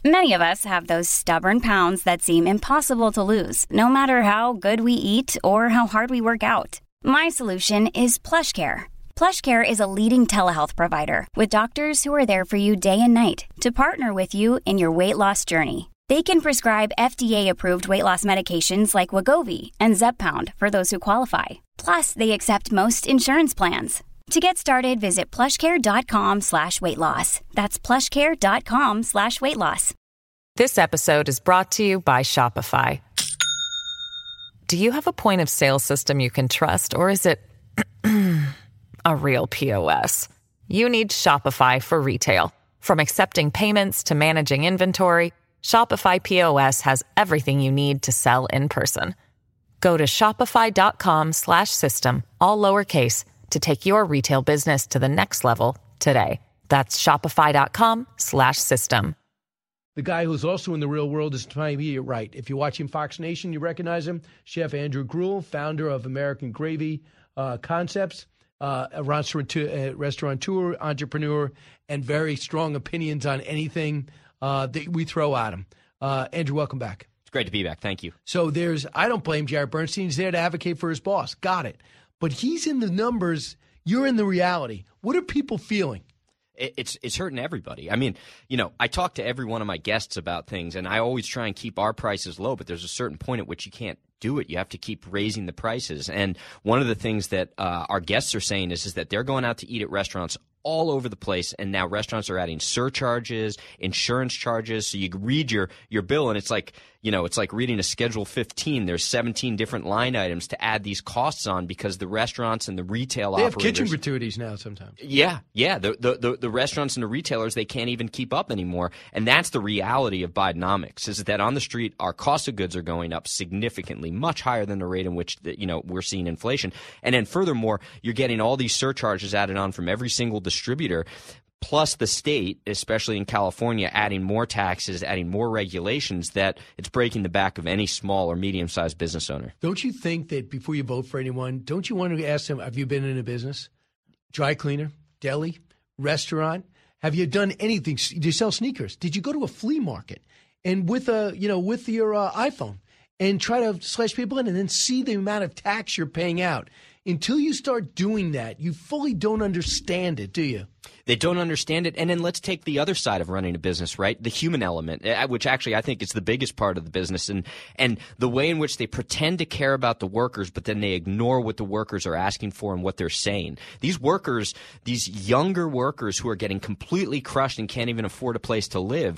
Many of us have those stubborn pounds that seem impossible to lose, no matter how good we eat or how hard we work out. My solution is PlushCare. PlushCare is a leading telehealth provider with doctors who are there for you day and night to partner with you in your weight loss journey. They can prescribe FDA-approved weight loss medications like Wegovy and Zepbound for those who qualify. Plus, they accept most insurance plans. To get started, visit plushcare.com/weightloss. That's plushcare.com/weightloss. This episode is brought to you by Shopify. Do you have a point of sale system you can trust, or is it a real POS? You need Shopify for retail. From accepting payments to managing inventory, Shopify POS has everything you need to sell in person. Go to shopify.com/system, all lowercase, to take your retail business to the next level today. That's shopify.com/system. The guy who's also in the real world is Tommy Wright. If you're watching Fox Nation, you recognize him. Chef Andrew Gruel, founder of American Gravy Concepts, a restaurateur, entrepreneur, and very strong opinions on anything that we throw at him. Andrew, welcome back. It's great to be back. Thank you. So I don't blame Jared Bernstein. He's there to advocate for his boss. Got it. But he's in the numbers. You're in the reality. What are people feeling? It's hurting everybody. I mean, I talk to every one of my guests about things, and I always try and keep our prices low, but there's a certain point at which you can't do it. You have to keep raising the prices. And one of the things that our guests are saying is that they're going out to eat at restaurants all over the place, and now restaurants are adding surcharges, insurance charges. So you read your bill, and it's like reading a Schedule 15. There's 17 different line items to add these costs on because the restaurants and the retail operators. They have kitchen gratuities now sometimes. Yeah. The restaurants and the retailers, they can't even keep up anymore. And that's the reality of Bidenomics, is that on the street, our cost of goods are going up significantly, much higher than the rate in which we're seeing inflation. And then furthermore, you're getting all these surcharges added on from every single distributor, plus the state, especially in California, adding more taxes, adding more regulations, that it's breaking the back of any small or medium-sized business owner. Don't you think that before you vote for anyone, don't you want to ask them, have you been in a business? Dry cleaner, deli, restaurant? Have you done anything? Do you sell sneakers? Did you go to a flea market and with your iPhone and try to slash people in and then see the amount of tax you're paying out? Until you start doing that, you fully don't understand it, do you? They don't understand it. And then let's take the other side of running a business, right? The human element, which actually I think is the biggest part of the business, and the way in which they pretend to care about the workers, but then they ignore what the workers are asking for and what they're saying. These workers, these younger workers who are getting completely crushed and can't even afford a place to live,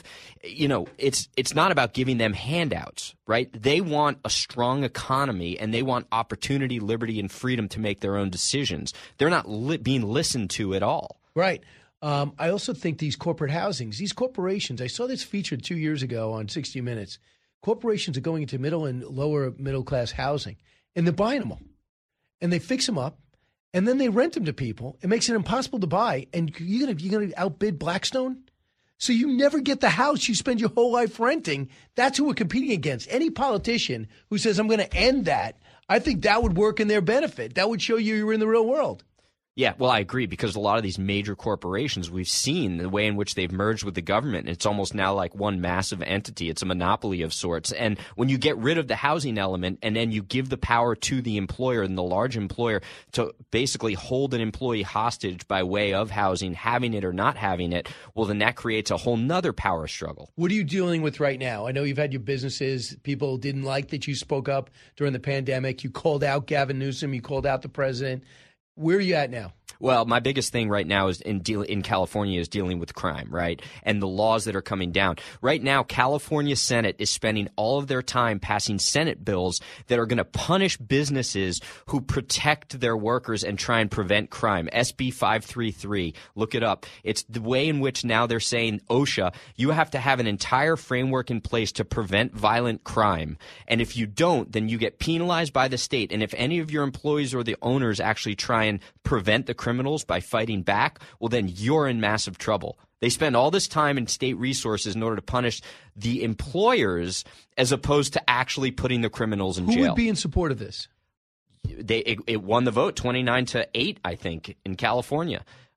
it's not about giving them handouts, right? They want a strong economy, and they want opportunity, liberty, and freedom to make their own decisions. They're not being listened to at all. Right. I also think these corporate housings, these corporations, I saw this featured 2 years ago on 60 Minutes. Corporations are going into middle and lower middle class housing, and they're buying them all. And they fix them up, and then they rent them to people. It makes it impossible to buy. And you're gonna outbid Blackstone? So you never get the house you spend your whole life renting. That's who we're competing against. Any politician who says, I'm going to end that, I think that would work in their benefit. That would show you're in the real world. Yeah, well, I agree, because a lot of these major corporations, we've seen the way in which they've merged with the government. It's almost now like one massive entity. It's a monopoly of sorts. And when you get rid of the housing element and then you give the power to the employer and the large employer to basically hold an employee hostage by way of housing, having it or not having it, well, then that creates a whole nother power struggle. What are you dealing with right now? I know you've had your businesses. People didn't like that you spoke up during the pandemic. You called out Gavin Newsom. You called out the president. Where are you at now? Well, my biggest thing right now is in California is dealing with crime, right? And the laws that are coming down. Right now, California Senate is spending all of their time passing Senate bills that are going to punish businesses who protect their workers and try and prevent crime. SB 533, look it up. It's the way in which now they're saying, OSHA, you have to have an entire framework in place to prevent violent crime. And if you don't, then you get penalized by the state. And if any of your employees or the owners actually try and prevent the criminals by fighting back, well, then you're in massive trouble. They spend all this time and state resources in order to punish the employers as opposed to actually putting the criminals in jail. Who would be in support of this? It won the vote 29-8, I think, in California.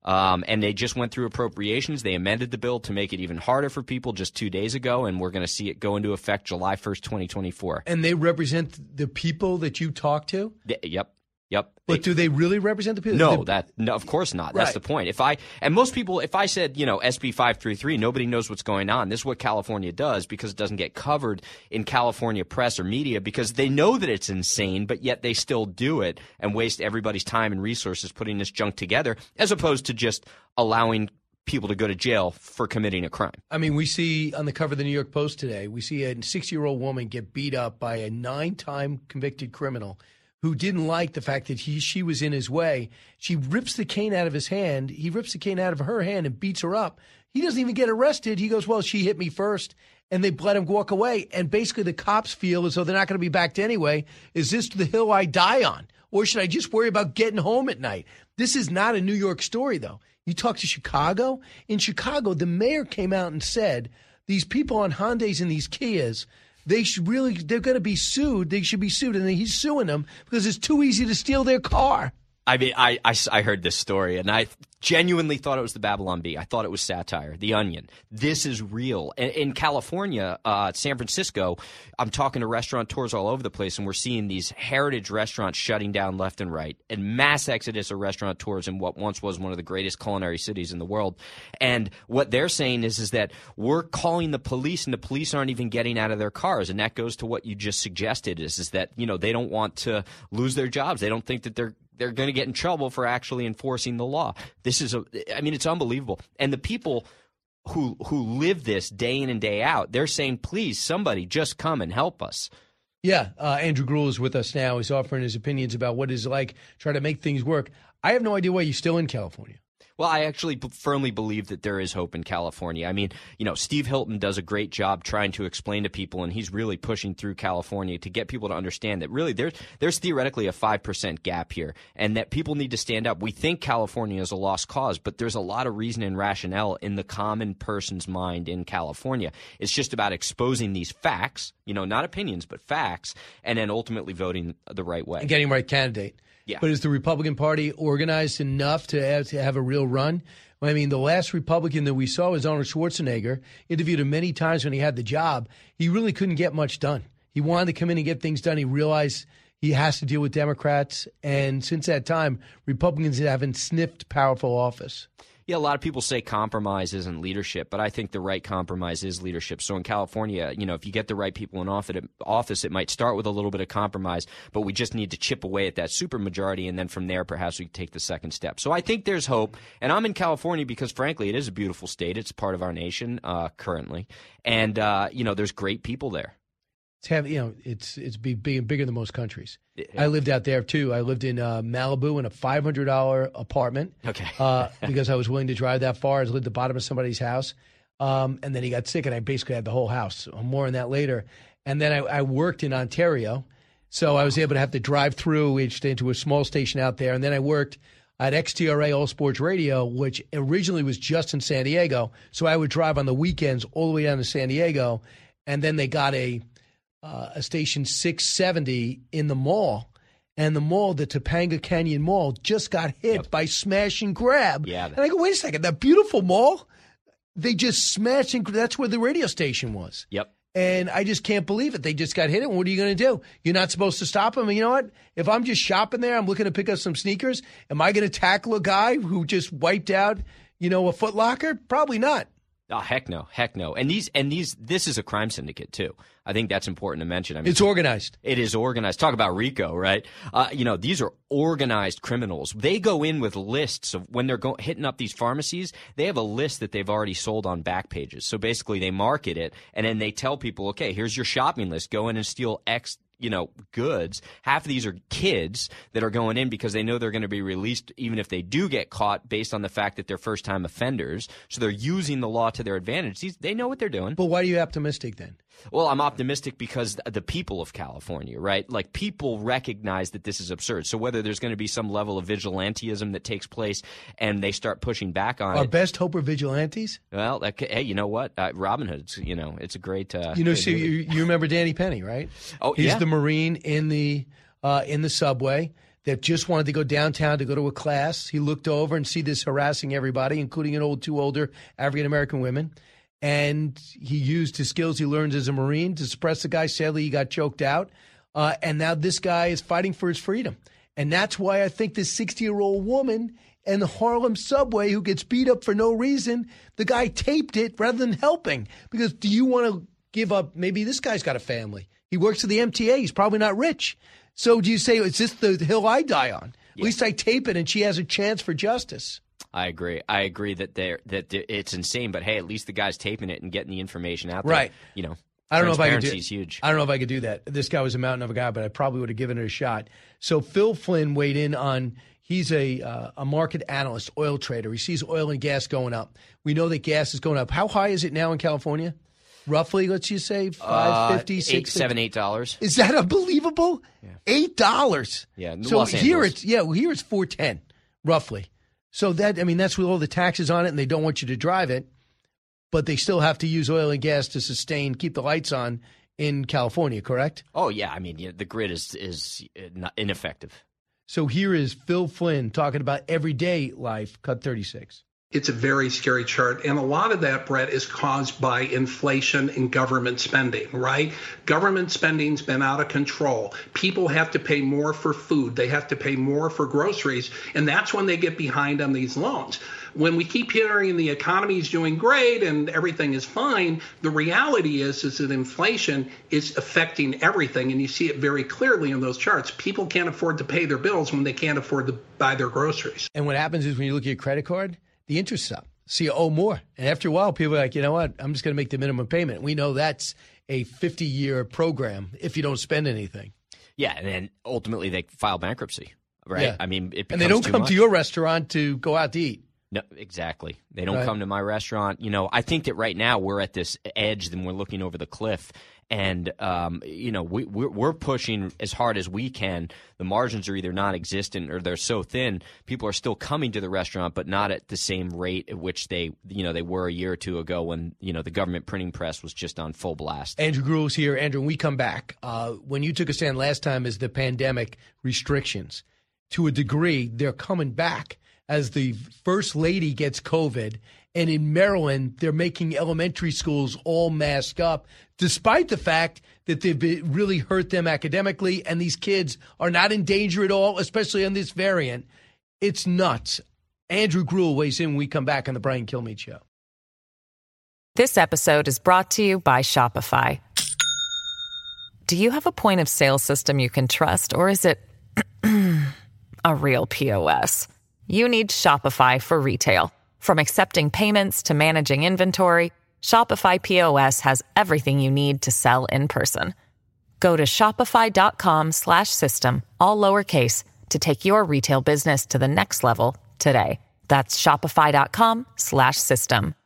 And they just went through appropriations. They amended the bill to make it even harder for people just 2 days ago, and we're going to see it go into effect July 1st, 2024. And they represent the people that you talk to? Yep. But do they really represent the people? No, of course not. Right. That's the point. If I said, SB 533, nobody knows what's going on. This is what California does because it doesn't get covered in California press or media because they know that it's insane, but yet they still do it and waste everybody's time and resources putting this junk together as opposed to just allowing people to go to jail for committing a crime. I mean, we see on the cover of the New York Post today, we see a 60-year-old woman get beat up by a 9-time convicted criminal who didn't like the fact that she was in his way. She rips the cane out of his hand. He rips the cane out of her hand and beats her up. He doesn't even get arrested. He goes, well, she hit me first, and they let him walk away. And basically the cops feel as though they're not going to be backed anyway. Is this the hill I die on? Or should I just worry about getting home at night? This is not a New York story, though. You talk to Chicago. In Chicago, the mayor came out and said these people on Hyundais and these Kias, they're going to be sued. They should be sued. And he's suing them because it's too easy to steal their car. I mean, I heard this story, and I genuinely thought it was the Babylon Bee. I thought it was satire, The Onion. This is real. In California, San Francisco, I'm talking to restaurateurs all over the place, and we're seeing these heritage restaurants shutting down left and right, and mass exodus of restaurateurs in what once was one of the greatest culinary cities in the world. And what they're saying is that we're calling the police, and the police aren't even getting out of their cars. And that goes to what you just suggested, is that, they don't want to lose their jobs. They don't think that they're going to get in trouble for actually enforcing the law. It's unbelievable. And the people who live this day in and day out, they're saying, please, somebody just come and help us. Yeah, Andrew Gruel is with us now. He's offering his opinions about what it's like trying to make things work. I have no idea why you're still in California. Well, I actually firmly believe that there is hope in California. I mean, Steve Hilton does a great job trying to explain to people, and he's really pushing through California to get people to understand that really there's theoretically a 5% gap here, and that people need to stand up. We think California is a lost cause, but there's a lot of reason and rationale in the common person's mind in California. It's just about exposing these facts, not opinions, but facts, and then ultimately voting the right way. And getting the right candidate. Yeah. But is the Republican Party organized enough to have a real run? I mean, the last Republican that we saw was Arnold Schwarzenegger. Interviewed him many times when he had the job. He really couldn't get much done. He wanted to come in and get things done. He realized he has to deal with Democrats. And since that time, Republicans haven't sniffed powerful office. Yeah, a lot of people say compromise isn't leadership, but I think the right compromise is leadership. So in California, if you get the right people in office, it might start with a little bit of compromise, but we just need to chip away at that supermajority, and then from there, perhaps we can take the second step. So I think there's hope, and I'm in California because, frankly, it is a beautiful state. It's part of our nation currently, and there's great people there. It's bigger than most countries. Yeah. I lived out there too. I lived in Malibu in a $500 apartment. Okay. Because I was willing to drive that far. I lived at the bottom of somebody's house, and then he got sick, and I basically had the whole house. More on that later. And then I worked in Ontario, so I was able to have to drive through into a small station out there. And then I worked at XTRA All Sports Radio, which originally was just in San Diego. So I would drive on the weekends all the way down to San Diego, and then they got a station 670 in the mall, and the mall, the Topanga Canyon Mall, just got hit by smash and grab. Yeah. And I go, wait a second, that beautiful mall, they just smashed and that's where the radio station was. Yep. And I just can't believe it. They just got hit. And what are you going to do? You're not supposed to stop them. And you know what? If I'm just shopping there, I'm looking to pick up some sneakers, am I going to tackle a guy who just wiped out, a Foot Locker? Probably not. Oh, heck no. And this is a crime syndicate too. I think that's important to mention. I mean, it's organized. It is organized. Talk about RICO, right? These are organized criminals. They go in with lists of when they're hitting up these pharmacies. They have a list that they've already sold on back pages. So basically, they market it, and then they tell people, okay, here's your shopping list. Go in and steal X goods. Half of these are kids that are going in because they know they're going to be released even if they do get caught based on the fact that they're first-time offenders. So they're using the law to their advantage. They know what they're doing. But why are you optimistic then? Well, I'm optimistic because the people of California, right? Like, people recognize that this is absurd. So whether there's going to be some level of vigilantism that takes place and they start pushing back on Our it. best hope are vigilantes? Well, hey, you know what? Robin Hood's, it's a great you remember Danny Penny, right? Oh, He's yeah. the Marine in the subway that just wanted to go downtown to go to a class. He looked over and see this harassing everybody, including two older African-American women. And he used his skills he learned as a Marine to suppress the guy. Sadly, he got choked out. And now this guy is fighting for his freedom. And that's why I think this 60-year-old woman in the Harlem subway who gets beat up for no reason, the guy taped it rather than helping. Because do you want to give up? Maybe this guy's got a family. He works at the MTA. He's probably not rich. So do you say, is this the hill I die on? Yeah. At least I tape it and she has a chance for justice. I agree. I agree that it's insane, but hey, at least the guy's taping it and getting the information out there. Right. I don't know if I could do huge. I don't know if I could do that. This guy was a mountain of a guy, but I probably would have given it a shot. So Phil Flynn weighed in on. He's a market analyst, oil trader. He sees oil and gas going up. We know that gas is going up. How high is it now in California? Roughly, let's just say $5.50, $6, $8. Is that unbelievable? Yeah. $8. Yeah. So here it's $4.10 roughly. So that's with all the taxes on it, and they don't want you to drive it, but they still have to use oil and gas to keep the lights on in California. Correct? Oh yeah. The grid is ineffective. So here is Phil Flynn talking about everyday life. Cut 36. It's a very scary chart. And a lot of that, Brett, is caused by inflation and government spending, right? Government spending's been out of control. People have to pay more for food. They have to pay more for groceries. And that's when they get behind on these loans. When we keep hearing the economy is doing great and everything is fine, the reality is that inflation is affecting everything. And you see it very clearly in those charts. People can't afford to pay their bills when they can't afford to buy their groceries. And what happens is when you look at your credit card, the interest is up. So you owe more. And after a while, people are like, you know what? I'm just going to make the minimum payment. We know that's a 50-year program if you don't spend anything. Yeah, and then ultimately they file bankruptcy, right? Yeah. It becomes and they don't come much. to your restaurant to go out to eat. No, exactly. They don't come to my restaurant. I think that right now we're at this edge and we're looking over the cliff. And, we're pushing as hard as we can. The margins are either non-existent or they're so thin. People are still coming to the restaurant, but not at the same rate at which they were a year or two ago when, the government printing press was just on full blast. Andrew Gruel's here. Andrew, when we come back, when you took a stand last time as the pandemic restrictions, to a degree, they're coming back as the first lady gets COVID. And in Maryland, they're making elementary schools all mask up, despite the fact that they've really hurt them academically, and these kids are not in danger at all, especially on this variant. It's nuts. Andrew Gruel weighs in when we come back on the Brian Kilmeade Show. This episode is brought to you by Shopify. Do you have a point of sale system you can trust, or is it a real POS? You need Shopify for retail. From accepting payments to managing inventory, Shopify POS has everything you need to sell in person. Go to shopify.com/system, all lowercase, to take your retail business to the next level today. That's shopify.com/system.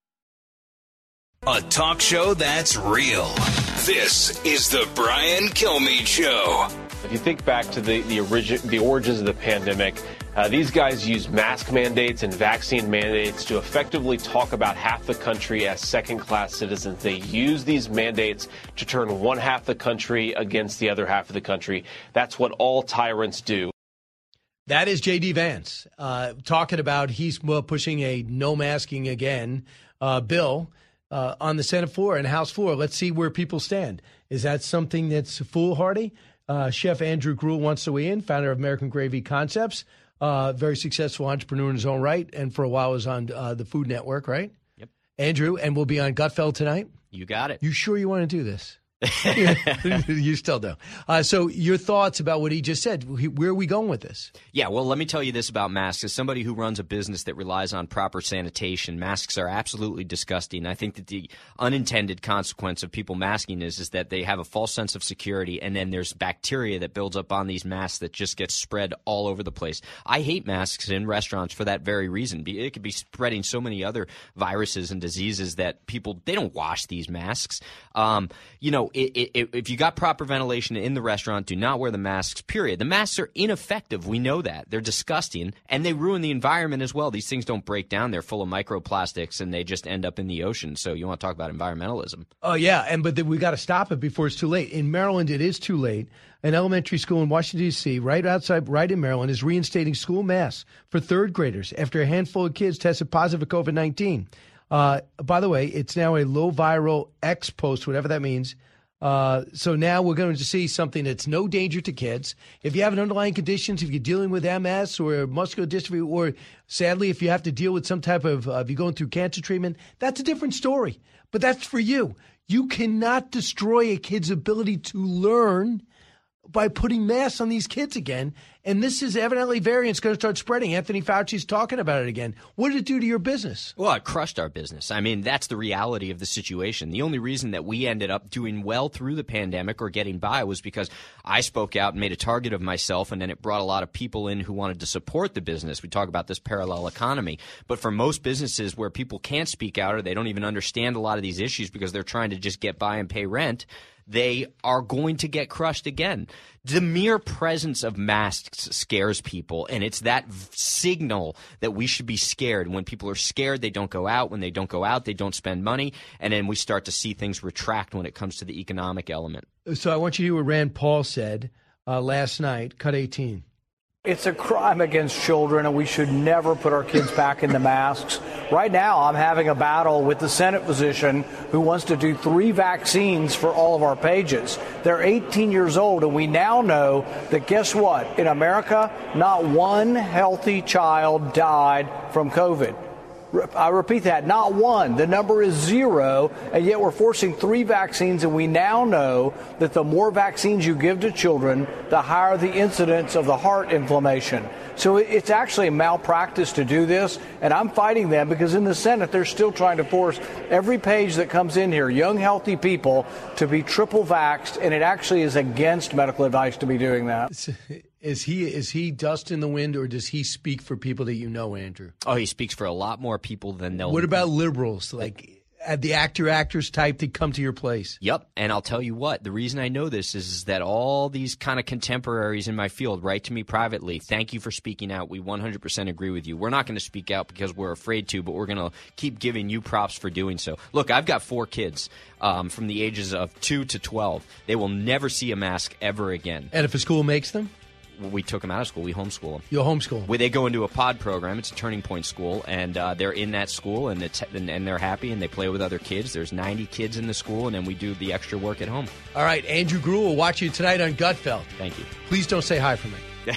A talk show that's real. This is the Brian Kilmeade Show. If you think back to the origins of the pandemic, these guys used mask mandates and vaccine mandates to effectively talk about half the country as second-class citizens. They used these mandates to turn one half the country against the other half of the country. That's what all tyrants do. That is J.D. Vance talking about he's pushing a no masking again bill on the Senate floor and House floor. Let's see where people stand. Is that something that's foolhardy? Chef Andrew Gruel wants to weigh in, founder of American Gravy Concepts, very successful entrepreneur in his own right, and for a while was on the Food Network, right? Yep. Andrew, and we'll be on Gutfeld tonight. You got it. You sure you want to do this? You still do. So your thoughts about what he just said. Where are we going with this? Yeah, well, let me tell you this about masks. As somebody who runs a business that relies on proper sanitation, masks are absolutely disgusting. I think that the unintended consequence of people masking is that they have a false sense of security, and then there's bacteria that builds up on these masks that just gets spread all over the place. I hate masks in restaurants for that very reason. It could be spreading so many other viruses and diseases that people, they don't wash these masks. if you got proper ventilation in the restaurant, do not wear the masks, period. The masks are ineffective. We know that. They're disgusting, and they ruin the environment as well. These things don't break down. They're full of microplastics, and they just end up in the ocean. So you want to talk about environmentalism. Oh, yeah, but we got to stop it before it's too late. In Maryland, it is too late. An elementary school in Washington, D.C., right in Maryland, is reinstating school masks for third graders after a handful of kids tested positive for COVID-19. By the way, it's now a low viral X post, whatever that means. So now we're going to see something that's no danger to kids. If you have an underlying conditions, if you're dealing with MS or muscular dystrophy, or sadly, if you have to deal with some type of, if you're going through cancer treatment, that's a different story. But that's for you. You cannot destroy a kid's ability to learn by putting masks on these kids again. And this is evidently variant's going to start spreading. Anthony Fauci's talking about it again. What did it do to your business? Well, it crushed our business. I mean, that's the reality of the situation. The only reason that we ended up doing well through the pandemic or getting by was because I spoke out and made a target of myself, and then it brought a lot of people in who wanted to support the business. We talk about this parallel economy. But for most businesses where people can't speak out or they don't even understand a lot of these issues because they're trying to just get by and pay rent, they are going to get crushed again. The mere presence of masks scares people, and it's that signal that we should be scared. When people are scared, they don't go out. When they don't go out, they don't spend money, and then we start to see things retract when it comes to the economic element. So I want you to hear what Rand Paul said last night, cut 18. It's a crime against children, and we should never put our kids back into masks. Right now, I'm having a battle with the Senate physician who wants to do 3 vaccines for all of our pages. They're 18 years old, and we now know that, guess what? In America, not one healthy child died from COVID. I repeat that, not one. The number is 0, and yet we're forcing 3 vaccines, and we now know that the more vaccines you give to children, the higher the incidence of the heart inflammation. So it's actually a malpractice to do this, and I'm fighting them because in the Senate, they're still trying to force every page that comes in here, young, healthy people, to be triple vaxxed, and it actually is against medical advice to be doing that. Is he dust in the wind, or does he speak for people that you know, Andrew? Oh, he speaks for a lot more people than they'll. What about liberals, like the actors type that come to your place? Yep, and I'll tell you what, the reason I know this is that all these kind of contemporaries in my field write to me privately. Thank you for speaking out. We 100% agree with you. We're not going to speak out because we're afraid to, but we're going to keep giving you props for doing so. Look, I've got 4 kids from the ages of 2 to 12. They will never see a mask ever again. And if a school makes them? We took them out of school. We homeschool them. You'll homeschool them? They go into a pod program. It's a Turning Point school, and they're in that school, and they're happy, and they play with other kids. There's 90 kids in the school, and then we do the extra work at home. All right, Andrew Gruel will watch you tonight on Gutfeld. Thank you. Please don't say hi for me.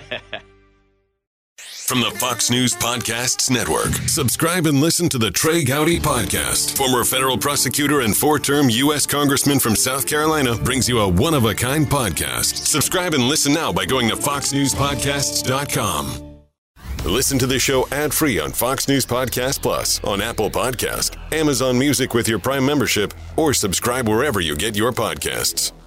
From the Fox News Podcasts Network, subscribe and listen to the Trey Gowdy Podcast. Former federal prosecutor and 4-term U.S. Congressman from South Carolina brings you a one-of-a-kind podcast. Subscribe and listen now by going to foxnewspodcasts.com. Listen to the show ad-free on Fox News Podcast Plus, on Apple Podcast, Amazon Music with your Prime membership, or subscribe wherever you get your podcasts.